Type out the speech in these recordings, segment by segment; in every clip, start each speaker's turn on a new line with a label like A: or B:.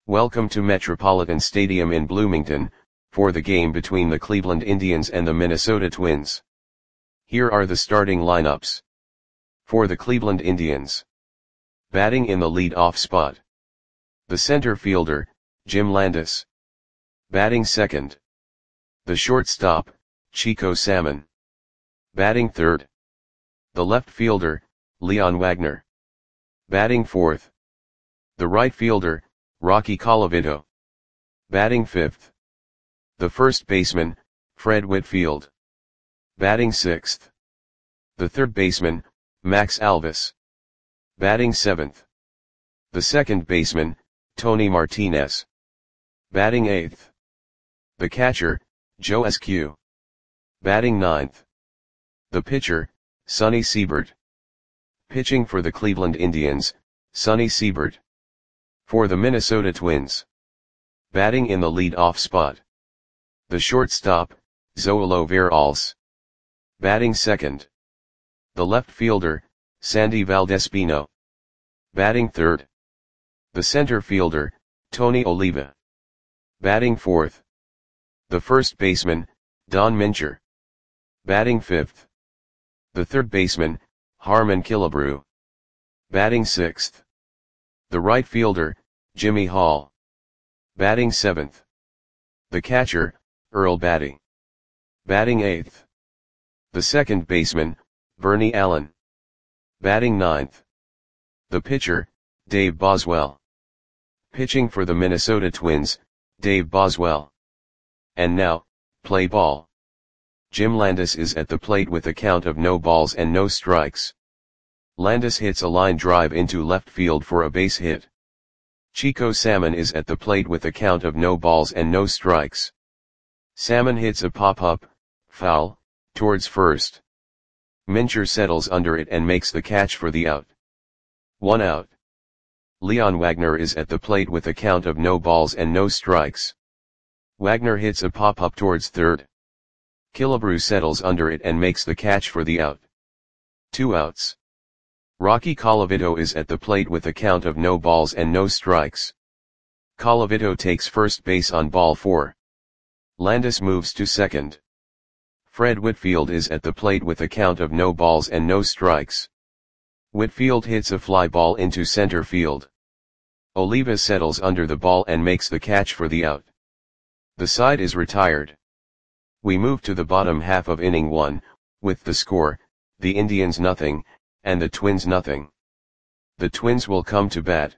A: Welcome to Metropolitan Stadium in Bloomington, for the game between the Cleveland Indians and the Minnesota Twins. Here are the starting lineups. For the Cleveland Indians. Batting in the lead-off spot. The center fielder, Jim Landis. Batting second. The shortstop, Chico Salmon. Batting third. The left fielder, Leon Wagner. Batting fourth. The right fielder, Rocky Colavito. Batting fifth. The first baseman, Fred Whitfield. Batting sixth. The third baseman, Max Alvis. Batting seventh. The second baseman, Tony Martinez. Batting eighth. The catcher, Joe Eskew. Batting ninth. The pitcher, Sonny Siebert. Pitching for the Cleveland Indians, Sonny Siebert. For the Minnesota Twins. Batting in the lead-off spot. The shortstop, Zoilo Veralles. Batting second. The left fielder, Sandy Valdespino. Batting third. The center fielder, Tony Oliva. Batting fourth. The first baseman, Don Mincher. Batting fifth. The third baseman, Harmon Killebrew. Batting sixth. The right fielder, Jimmy Hall. Batting seventh. The catcher, Earl Batty. Batting eighth. The second baseman, Bernie Allen. Batting ninth. The pitcher, Dave Boswell. Pitching for the Minnesota Twins, Dave Boswell. And now, play ball. Jim Landis is at the plate with a count of no balls and no strikes. Landis hits a line drive into left field for a base hit. Chico Salmon is at the plate with a count of no balls and no strikes. Salmon hits a pop-up, foul, towards first. Mincher settles under it and makes the catch for the out. 1 out. Leon Wagner is at the plate with a count of no balls and no strikes. Wagner hits a pop-up towards third. Killebrew settles under it and makes the catch for the out. 2 outs. Rocky Colavito is at the plate with a count of no balls and no strikes. Colavito takes first base on ball 4. Landis moves to second. Fred Whitfield is at the plate with a count of no balls and no strikes. Whitfield hits a fly ball into center field. Oliva settles under the ball and makes the catch for the out. The side is retired. We move to the bottom half of inning 1, with the score, the Indians nothing, and the Twins nothing. The Twins will come to bat.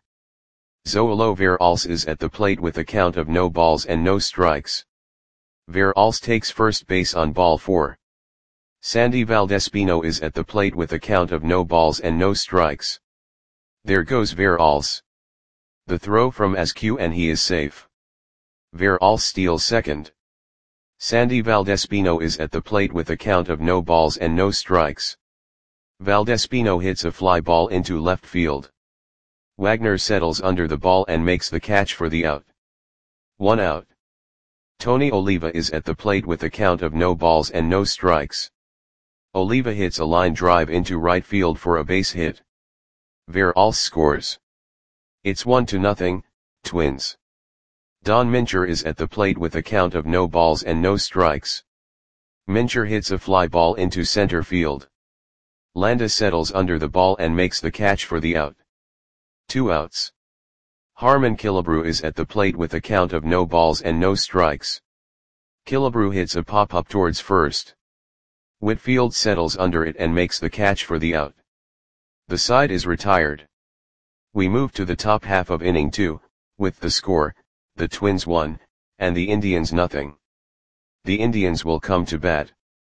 A: Zoilo Veralles is at the plate with a count of no balls and no strikes. Veralles takes first base on ball 4. Sandy Valdespino is at the plate with a count of no balls and no strikes. There goes Veralles. The throw from Eskew and he is safe. Veralles steals second. Sandy Valdespino is at the plate with a count of no balls and no strikes. Valdespino hits a fly ball into left field. Wagner settles under the ball and makes the catch for the out. 1 out. Tony Oliva is at the plate with a count of no balls and no strikes. Oliva hits a line drive into right field for a base hit. Veralles scores. It's 1-0, Twins. Don Mincher is at the plate with a count of no balls and no strikes. Mincher hits a fly ball into center field. Landis settles under the ball and makes the catch for the out. 2 outs. Harmon Killebrew is at the plate with a count of no balls and no strikes. Killebrew hits a pop-up towards first. Whitfield settles under it and makes the catch for the out. The side is retired. We move to the top half of inning 2, with the score, the Twins 1, and the Indians nothing. The Indians will come to bat.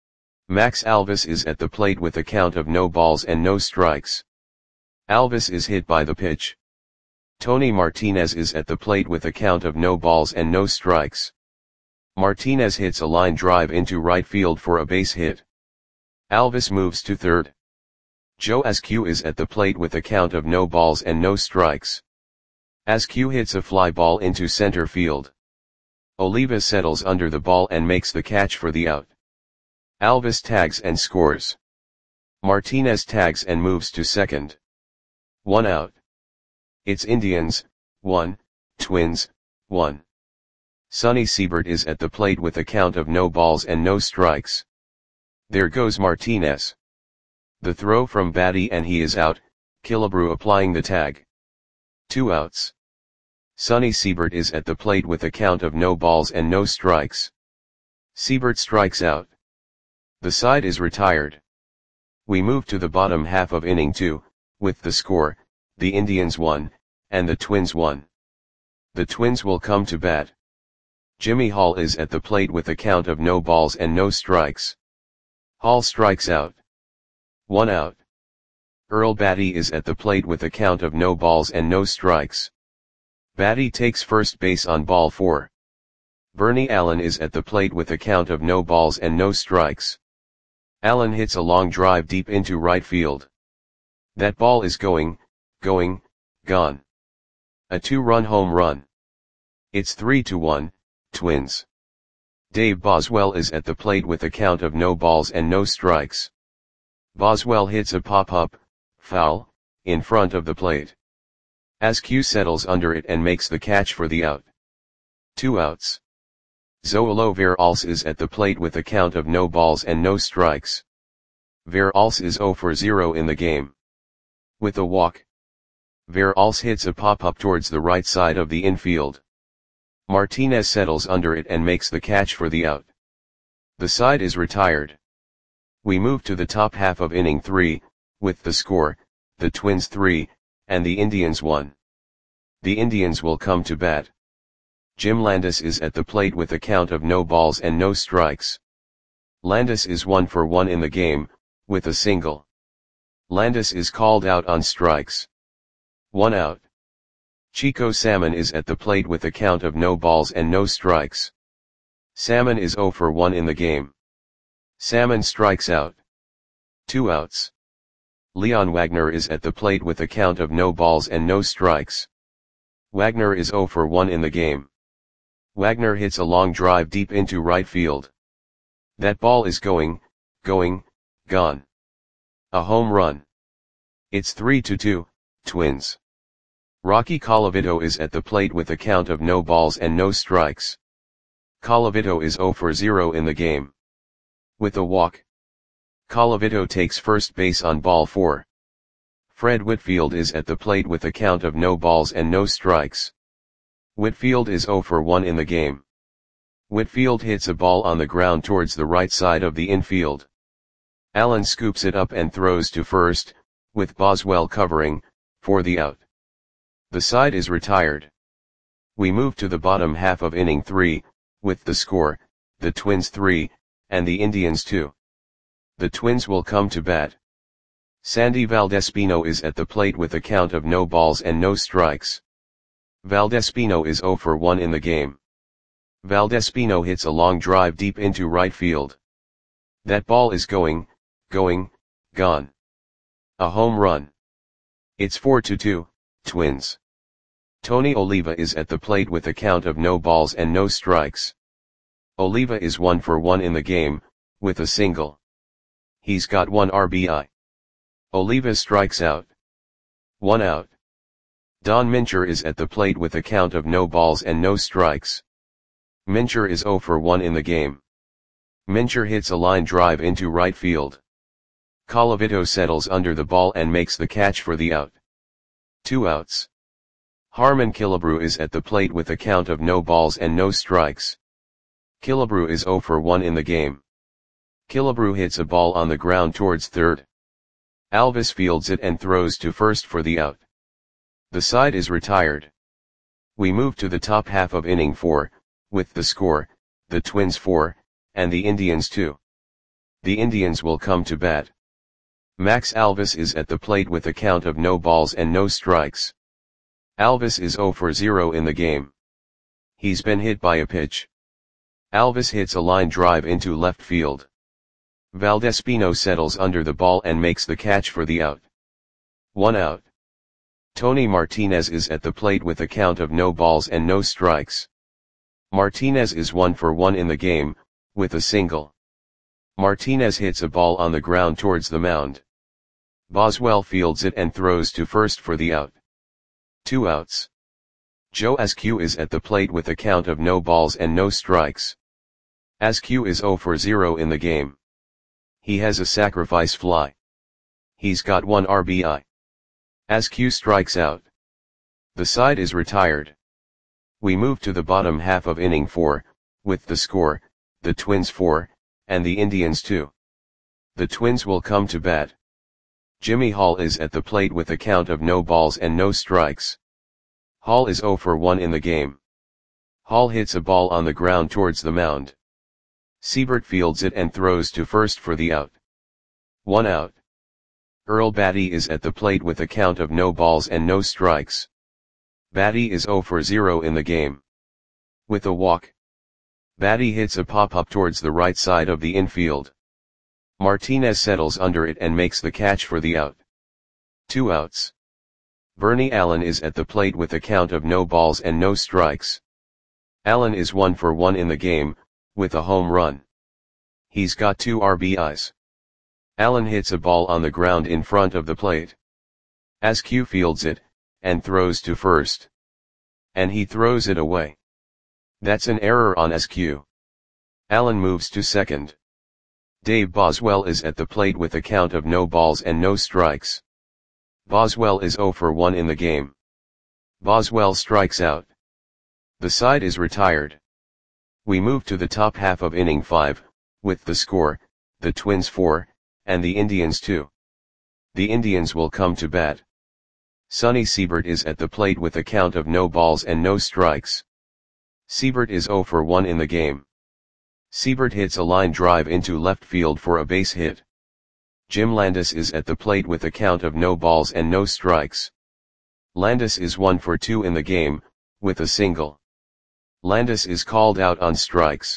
A: Max Alvis is at the plate with a count of no balls and no strikes. Alvis is hit by the pitch. Tony Martinez is at the plate with a count of no balls and no strikes. Martinez hits a line drive into right field for a base hit. Alvis moves to third. Joe Eskew is at the plate with a count of no balls and no strikes. Eskew hits a fly ball into center field. Oliva settles under the ball and makes the catch for the out. Alvis tags and scores. Martinez tags and moves to second. 1 out. It's Indians, 1, Twins, 1. Sonny Siebert is at the plate with a count of no balls and no strikes. There goes Martinez. The throw from Batty and he is out, Killebrew applying the tag. 2 outs. Sonny Siebert is at the plate with a count of no balls and no strikes. Siebert strikes out. The side is retired. We move to the bottom half of inning 2, with the score, the Indians 1, and the Twins 1. The Twins will come to bat. Jimmy Hall is at the plate with a count of no balls and no strikes. Hall strikes out. 1 out. Earl Batty is at the plate with a count of no balls and no strikes. Batty takes first base on ball 4. Bernie Allen is at the plate with a count of no balls and no strikes. Allen hits a long drive deep into right field. That ball is going, gone. A 2-run home run. It's 3-1, Twins. Dave Boswell is at the plate with a count of no balls and no strikes. Boswell hits a pop-up, foul, in front of the plate. Askew settles under it and makes the catch for the out. 2 outs. Zoilo Veralles is at the plate with a count of no balls and no strikes. Veralles is 0 for 0 in the game. With a walk. Veralles hits a pop-up towards the right side of the infield. Martinez settles under it and makes the catch for the out. The side is retired. We move to the top half of inning 3, with the score, the Twins 3, and the Indians 1. The Indians will come to bat. Jim Landis is at the plate with a count of no balls and no strikes. Landis is 1 for 1 in the game, with a single. Landis is called out on strikes. 1 out. Chico Salmon is at the plate with a count of no balls and no strikes. Salmon is 0 for 1 in the game. Salmon strikes out. 2 outs. Leon Wagner is at the plate with a count of no balls and no strikes. Wagner is 0 for 1 in the game. Wagner hits a long drive deep into right field. That ball is going, gone. A home run. It's 3-2, Twins. Rocky Colavito is at the plate with a count of no balls and no strikes. Colavito is 0 for 0 in the game. With a walk. Colavito takes first base on ball 4. Fred Whitfield is at the plate with a count of no balls and no strikes. Whitfield is 0 for 1 in the game. Whitfield hits a ball on the ground towards the right side of the infield. Allen scoops it up and throws to first, with Boswell covering, for the out. The side is retired. We move to the bottom half of inning 3, with the score, the Twins 3, and the Indians 2. The Twins will come to bat. Sandy Valdespino is at the plate with a count of no balls and no strikes. Valdespino is 0 for 1 in the game. Valdespino hits a long drive deep into right field. That ball is going, gone. A home run. It's 4-2, Twins. Tony Oliva is at the plate with a count of no balls and no strikes. Oliva is 1 for 1 in the game, with a single. He's got 1 RBI. Oliva strikes out. 1 out. Don Mincher is at the plate with a count of no balls and no strikes. Mincher is 0 for 1 in the game. Mincher hits a line drive into right field. Colavito settles under the ball and makes the catch for the out. 2 outs. Harmon Killebrew is at the plate with a count of no balls and no strikes. Killebrew is 0 for 1 in the game. Killebrew hits a ball on the ground towards third. Alvis fields it and throws to first for the out. The side is retired. We move to the top half of inning 4, with the score, the Twins 4, and the Indians 2. The Indians will come to bat. Max Alvis is at the plate with a count of no balls and no strikes. Alvis is 0 for 0 in the game. He's been hit by a pitch. Alvis hits a line drive into left field. Valdespino settles under the ball and makes the catch for the out. 1 out. Tony Martinez is at the plate with a count of no balls and no strikes. Martinez is 1 for 1 in the game, with a single. Martinez hits a ball on the ground towards the mound. Boswell fields it and throws to first for the out. 2 outs. Joe Askew is at the plate with a count of no balls and no strikes. Askew is 0 for 0 in the game. He has a sacrifice fly. He's got 1 RBI. Askew strikes out. The side is retired. We move to the bottom half of inning 4, with the score, the Twins 4, and the Indians 2. The Twins will come to bat. Jimmy Hall is at the plate with a count of no balls and no strikes. Hall is 0 for 1 in the game. Hall hits a ball on the ground towards the mound. Siebert fields it and throws to first for the out. 1 out. Earl Batty is at the plate with a count of no balls and no strikes. Batty is 0 for 0 in the game. With a walk, Batty hits a pop-up towards the right side of the infield. Martinez settles under it and makes the catch for the out. 2 outs. Bernie Allen is at the plate with a count of no balls and no strikes. Allen is 1 for 1 in the game, with a home run. He's got 2 RBIs. Allen hits a ball on the ground in front of the plate. Askew fields it, and throws to first. And he throws it away. That's an error on Askew. Allen moves to second. Dave Boswell is at the plate with a count of no balls and no strikes. Boswell is 0 for 1 in the game. Boswell strikes out. The side is retired. We move to the top half of inning 5, with the score, the Twins 4, and the Indians 2. The Indians will come to bat. Sonny Siebert is at the plate with a count of no balls and no strikes. Siebert is 0 for 1 in the game. Siebert hits a line drive into left field for a base hit. Jim Landis is at the plate with a count of no balls and no strikes. Landis is 1 for 2 in the game, with a single. Landis is called out on strikes.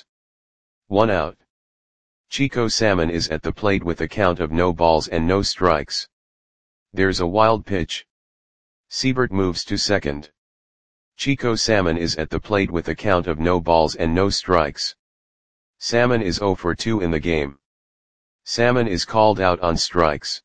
A: 1 out. Chico Salmon is at the plate with a count of no balls and no strikes. There's a wild pitch. Siebert moves to second. Chico Salmon is at the plate with a count of no balls and no strikes. Salmon is 0 for 2 in the game. Salmon is called out on strikes.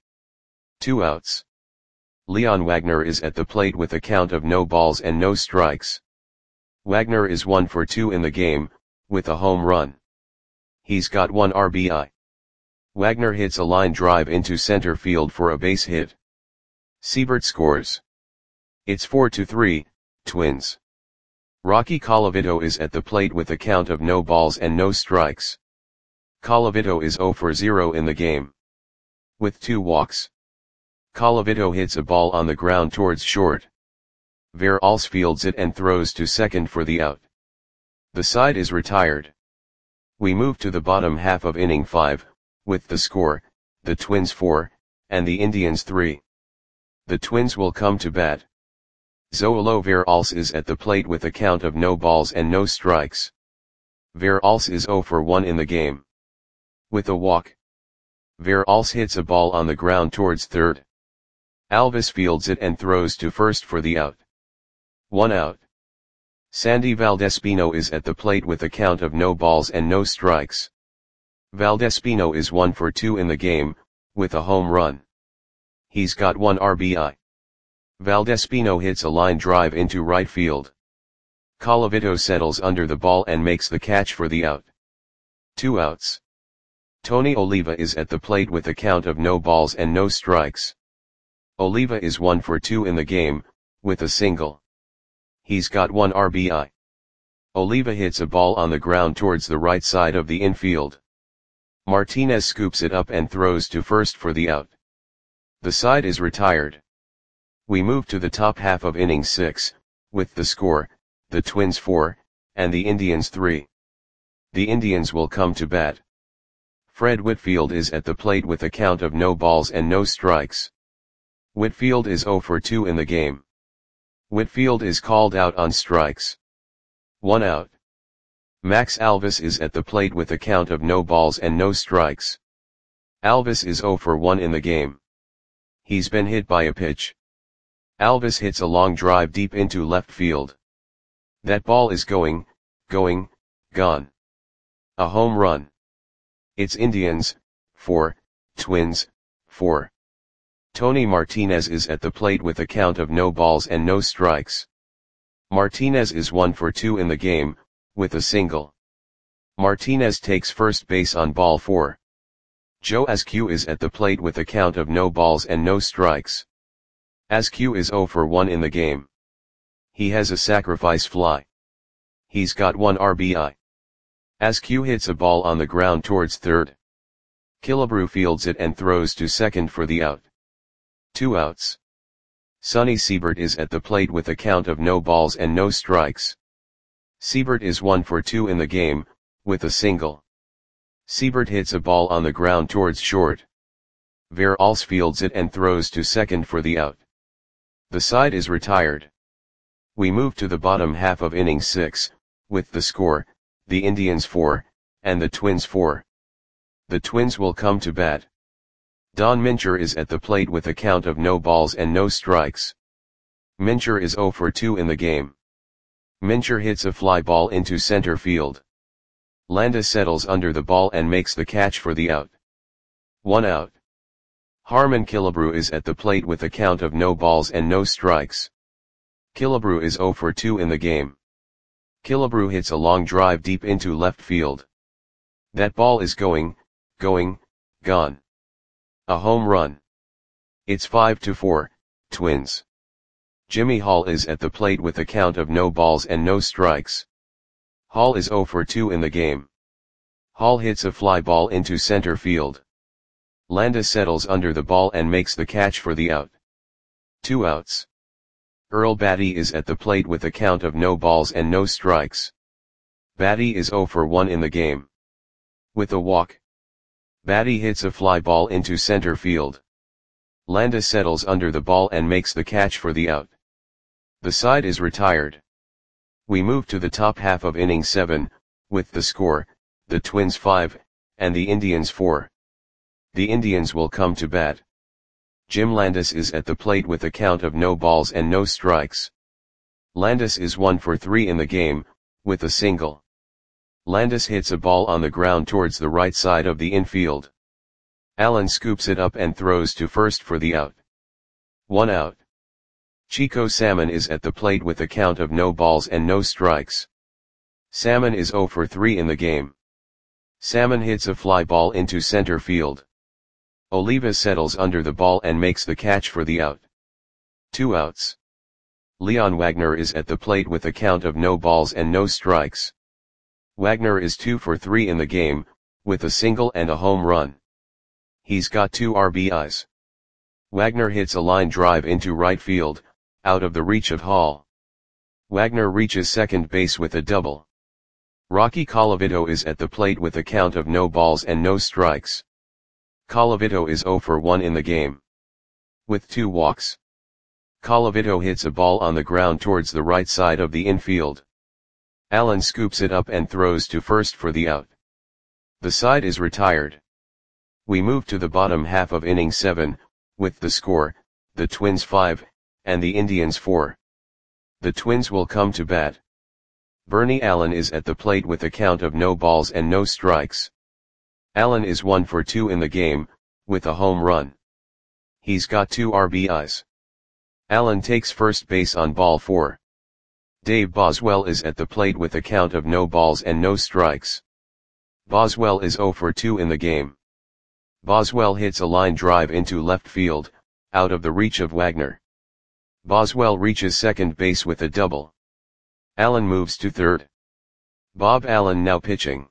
A: 2 outs. Leon Wagner is at the plate with a count of no balls and no strikes. Wagner is 1 for 2 in the game, with a home run. He's got 1 RBI. Wagner hits a line drive into center field for a base hit. Siebert scores. It's 4-3, Twins. Rocky Colavito is at the plate with a count of no balls and no strikes. Colavito is 0 for 0 in the game. With 2 walks. Colavito hits a ball on the ground towards short. Veralls fields it and throws to second for the out. The side is retired. We move to the bottom half of inning 5, with the score, the Twins 4, and the Indians 3. The Twins will come to bat. Zoilo Veralls is at the plate with a count of no balls and no strikes. Veralls is 0 for 1 in the game. With a walk, Veralls hits a ball on the ground towards third. Alvis fields it and throws to first for the out. 1 out. Sandy Valdespino is at the plate with a count of no balls and no strikes. Valdespino is 1 for 2 in the game, with a home run. He's got 1 RBI. Valdespino hits a line drive into right field. Colavito settles under the ball and makes the catch for the out. 2 outs. Tony Oliva is at the plate with a count of no balls and no strikes. Oliva is 1 for 2 in the game, with a single. He's got 1 RBI. Oliva hits a ball on the ground towards the right side of the infield. Martinez scoops it up and throws to first for the out. The side is retired. We move to the top half of inning 6, with the score, the Twins 4, and the Indians 3. The Indians will come to bat. Fred Whitfield is at the plate with a count of no balls and no strikes. Whitfield is 0 for 2 in the game. Whitfield is called out on strikes. 1 out. Max Alvis is at the plate with a count of no balls and no strikes. Alvis is 0 for 1 in the game. He's been hit by a pitch. Alvis hits a long drive deep into left field. That ball is gone. A home run. It's Indians, 4, Twins, 4. Tony Martinez is at the plate with a count of no balls and no strikes. Martinez is 1 for 2 in the game, with a single. Martinez takes first base on ball 4. Joe Askew is at the plate with a count of no balls and no strikes. Askew is 0 for 1 in the game. He has a sacrifice fly. He's got 1 RBI. Askew hits a ball on the ground towards third. Killebrew fields it and throws to second for the out. 2 outs. Sonny Siebert is at the plate with a count of no balls and no strikes. Siebert is 1 for 2 in the game, with a single. Siebert hits a ball on the ground towards short. Veralls fields it and throws to second for the out. The side is retired. We move to the bottom half of inning 6, with the score, the Indians 4, and the Twins 4. The Twins will come to bat. Don Mincher is at the plate with a count of no balls and no strikes. Mincher is 0 for 2 in the game. Mincher hits a fly ball into center field. Landa settles under the ball and makes the catch for the out. 1 out. Harmon Killebrew is at the plate with a count of no balls and no strikes. Killebrew is 0 for 2 in the game. Killebrew hits a long drive deep into left field. That ball is gone. A home run. It's 5-4, Twins. Jimmy Hall is at the plate with a count of no balls and no strikes. Hall is 0 for 2 in the game. Hall hits a fly ball into center field. Landa settles under the ball and makes the catch for the out. 2 outs. Earl Batty is at the plate with a count of no balls and no strikes. Batty is 0 for 1 in the game. With a walk. Batty hits a fly ball into center field. Landa settles under the ball and makes the catch for the out. The side is retired. We move to the top half of inning 7, with the score, the Twins 5, and the Indians 4. The Indians will come to bat. Jim Landis is at the plate with a count of no balls and no strikes. Landis is 1 for 3 in the game, with a single. Landis hits a ball on the ground towards the right side of the infield. Allen scoops it up and throws to first for the out. 1 out. Chico Salmon is at the plate with a count of no balls and no strikes. Salmon is 0 for 3 in the game. Salmon hits a fly ball into center field. Oliva settles under the ball and makes the catch for the out. 2 outs. Leon Wagner is at the plate with a count of no balls and no strikes. Wagner is 2 for 3 in the game, with a single and a home run. He's got 2 RBIs. Wagner hits a line drive into right field, out of the reach of Hall. Wagner reaches second base with a double. Rocky Colavito is at the plate with a count of no balls and no strikes. Colavito is 0 for 1 in the game. With 2 walks. Colavito hits a ball on the ground towards the right side of the infield. Allen scoops it up and throws to first for the out. The side is retired. We move to the bottom half of inning 7, with the score, the Twins 5, and the Indians 4. The Twins will come to bat. Bernie Allen is at the plate with a count of no balls and no strikes. Allen is 1 for 2 in the game, with a home run. He's got 2 RBIs. Allen takes first base on ball 4. Dave Boswell is at the plate with a count of no balls and no strikes. Boswell is 0 for 2 in the game. Boswell hits a line drive into left field, out of the reach of Wagner. Boswell reaches second base with a double. Allen moves to third. Bob Allen now pitching.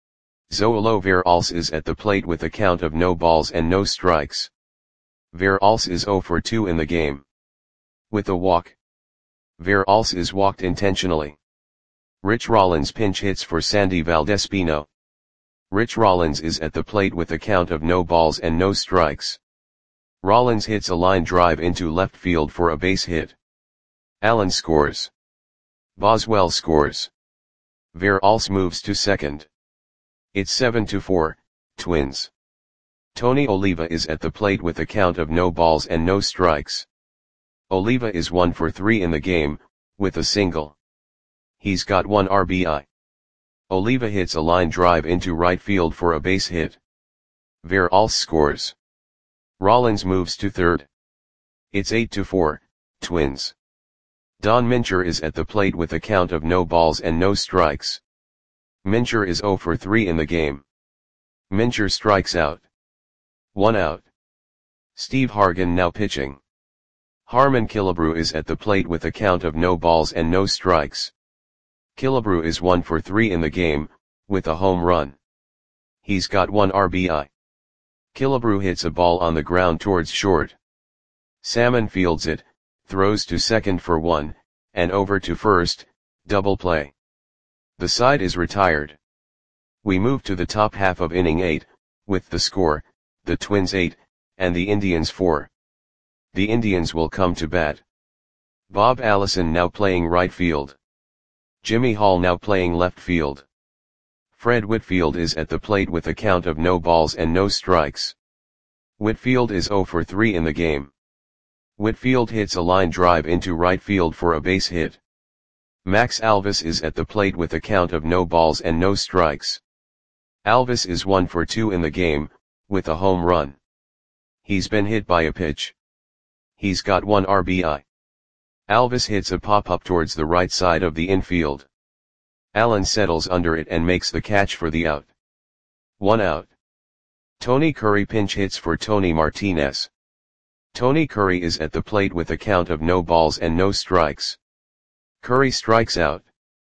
A: Zoilo Veralls is at the plate with a count of no balls and no strikes. Veralls is 0 for 2 in the game. With a walk. Veralls is walked intentionally. Rich Rollins pinch hits for Sandy Valdespino. Rich Rollins is at the plate with a count of no balls and no strikes. Rollins hits a line drive into left field for a base hit. Allen scores. Boswell scores. Veralls moves to second. It's 7-4, Twins. Tony Oliva is at the plate with a count of no balls and no strikes. Oliva is 1 for 3 in the game, with a single. He's got 1 RBI. Oliva hits a line drive into right field for a base hit. Veralls scores. Rollins moves to third. It's 8-4, Twins. Don Mincher is at the plate with a count of no balls and no strikes. Mincher is 0 for 3 in the game. Mincher strikes out. 1 out. Steve Hargan now pitching. Harman Killebrew is at the plate with a count of no balls and no strikes. Killebrew is 1 for 3 in the game, with a home run. He's got 1 RBI. Killebrew hits a ball on the ground towards short. Salmon fields it, throws to second for 1, and over to first, double play. The side is retired. We move to the top half of inning 8, with the score, the Twins 8, and the Indians 4. The Indians will come to bat. Bob Allison now playing right field. Jimmy Hall now playing left field. Fred Whitfield is at the plate with a count of no balls and no strikes. Whitfield is 0 for 3 in the game. Whitfield hits a line drive into right field for a base hit. Max Alvis is at the plate with a count of no balls and no strikes. Alvis is 1 for 2 in the game, with a home run. He's been hit by a pitch. He's got 1 RBI. Alvis hits a pop-up towards the right side of the infield. Allen settles under it and makes the catch for the out. 1 out. Tony Curry pinch hits for Tony Martinez. Tony Curry is at the plate with a count of no balls and no strikes. Curry strikes out.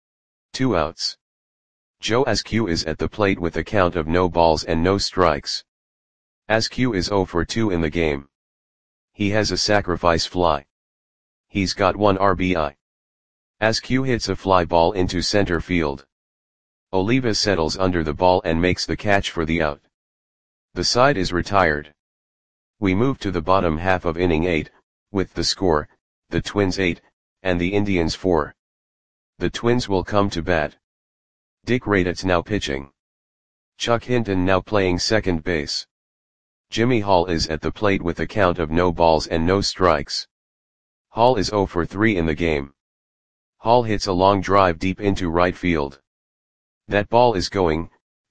A: 2 outs. Joe Askew is at the plate with a count of no balls and no strikes. Askew is 0 for 2 in the game. He has a sacrifice fly. He's got 1 RBI. Askew hits a fly ball into center field. Oliva settles under the ball and makes the catch for the out. The side is retired. We move to the bottom half of inning 8, with the score, the Twins 8, and the Indians 4. The Twins will come to bat. Dick Raditz now pitching. Chuck Hinton now playing second base. Jimmy Hall is at the plate with a count of no balls and no strikes. Hall is 0 for 3 in the game. Hall hits a long drive deep into right field. That ball is gone.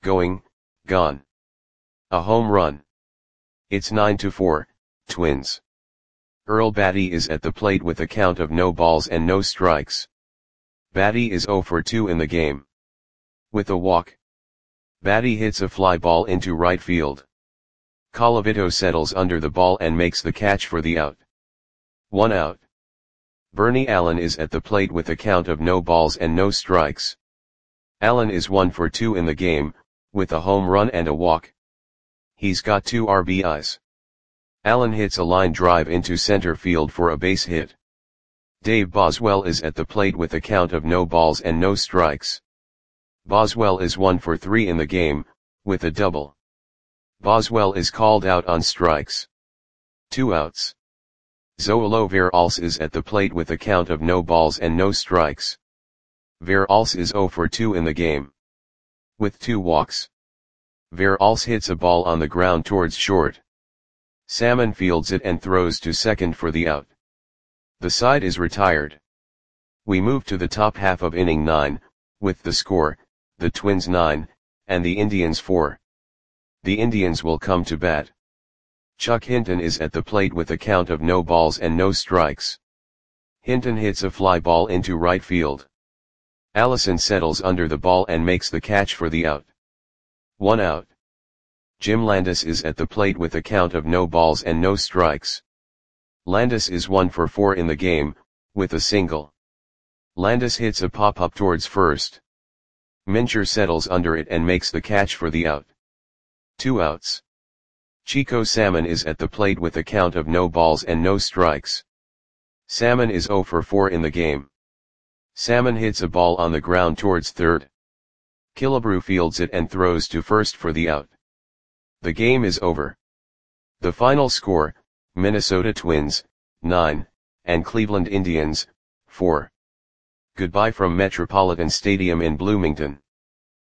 A: A home run. It's 9-4, Twins. Earl Batty is at the plate with a count of no balls and no strikes. Batty is 0 for 2 in the game. With a walk. Batty hits a fly ball into right field. Colavito settles under the ball and makes the catch for the out. 1 out. Bernie Allen is at the plate with a count of no balls and no strikes. Allen is 1 for 2 in the game, with a home run and a walk. He's got 2 RBIs. Allen hits a line drive into center field for a base hit. Dave Boswell is at the plate with a count of no balls and no strikes. Boswell is 1 for 3 in the game, with a double. Boswell is called out on strikes. 2 outs. Zoilo Veralce is at the plate with a count of no balls and no strikes. Veralce is 0 for 2 in the game. With 2 walks. Veralce hits a ball on the ground towards short. Salmon fields it and throws to second for the out. The side is retired. We move to the top half of inning 9, with the score, the Twins 9, and the Indians 4. The Indians will come to bat. Chuck Hinton is at the plate with a count of no balls and no strikes. Hinton hits a fly ball into right field. Allison settles under the ball and makes the catch for the out. 1 out. Jim Landis is at the plate with a count of no balls and no strikes. Landis is 1 for 4 in the game, with a single. Landis hits a pop-up towards first. Mincher settles under it and makes the catch for the out. 2 outs. Chico Salmon is at the plate with a count of no balls and no strikes. Salmon is 0 for 4 in the game. Salmon hits a ball on the ground towards third. Killebrew fields it and throws to first for the out. The game is over. The final score, Minnesota Twins, 9, and Cleveland Indians, 4. Goodbye from Metropolitan Stadium in Bloomington.